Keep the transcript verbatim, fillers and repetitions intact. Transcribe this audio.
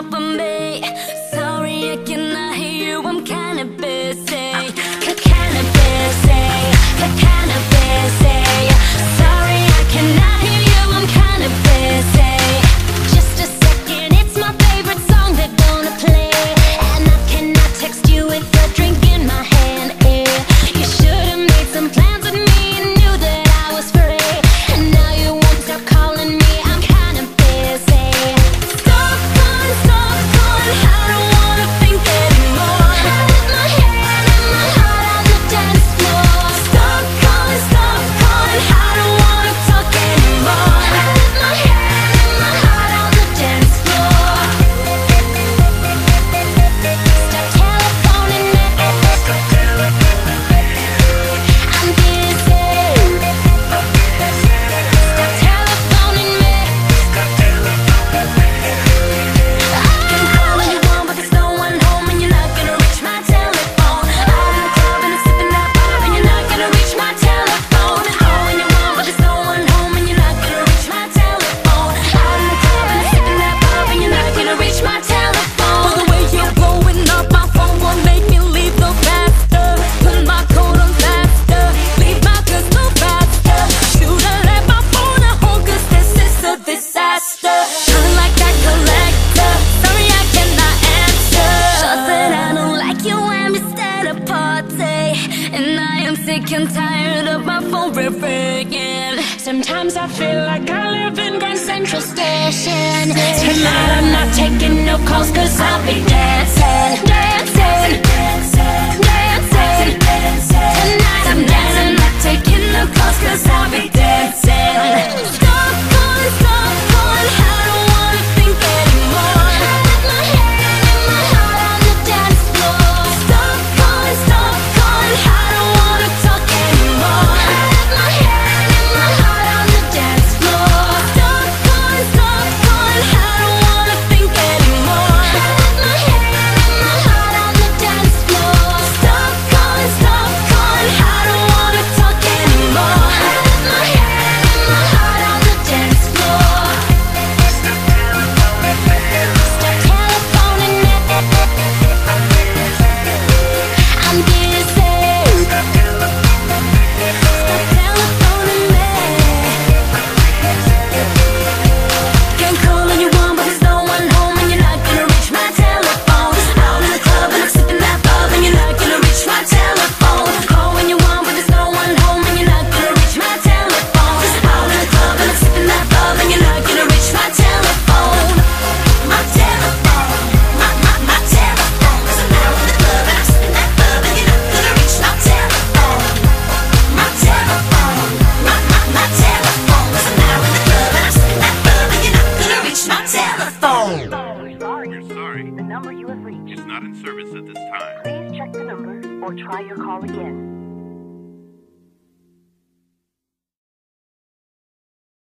up for me. Sorry, I cannot hear you, I'm kinda busy. Kinda busy, kinda busy. Sorry, I cannot hear you, I'm kinda busy. Just a second, it's my favorite song they're gonna play, and I cannot text you with a drink in my hand. Yeah. You should've made some plans with me and knew that I was free, and now you won't stop calling me. I'm kinda busy. Stop calling, stop calling, I don't wanna think anymore. I left my hand and my heart on the dance floor. Stop calling, stop calling, I don't wanna talk anymore. I left my hand and my heart on the dance floor. Stop telephoning me, I'm busy. Stop telephoning me. I can call when you want, but there's no one home, and you're not gonna reach my telephone. Out in the club and I'm sipping that bottle, and you're not gonna reach my telephone. Call when you want, but there's no one home, and you're not gonna reach my telephone. Out in the club and I'm sipping that bottle, and you're not gonna reach my telephone. Well, the way you're blowing up my phone won't make me leave no faster. Put my coat on faster, leave my goods no faster. Should've left my phone at home, 'cause this is a disaster. Feeling like a collector, sorry I cannot answer. Shows that I don't like you and we start a party, and I am sick and tired of my phone ringing. Sometimes I feel like I live in Grand Central Station. Tonight I'm not taking no calls, 'cause I'll be dancing, dancing, dancing, dancing. Tonight I'm dancing, not taking no calls, 'cause I'll be dancing. Stop calling, stop calling, I don't wanna think anymore. I left my hand and my heart on the dance floor. Stop calling, stop calling, I don't wanna talk anymore. I left my hand and my heart on the dance floor. Stop calling, stop calling, I don't wanna think anymore. I left my hand and my heart on the dance floor. Stop calling, stop calling, I don't wanna talk anymore. I left my hand and my heart on the dance floor. Stop telephoning me, I'm busy. Stop telephoning me. Can call when you want, but there's no one home, and you're not gonna reach my telephone. Out in the club and I'm sipping that bub, and you're not gonna reach my telephone. Call when you want, but there's no one home, and you're not gonna reach my telephone. Out in the club and I'm sipping that bub, and you're not gonna reach my telephone. My telephone, my, my, my telephone. 'Cause I'm out in the club and I'm sipping that bub, and you're not gonna reach my telephone. My telephone, my, my, my telephone. 'Cause I'm out in the club and I'm sipping that bub, and you're not gonna reach my telephone. You're sorry. The number you have reached. It's not in service at this time. Please check the number or try your call again.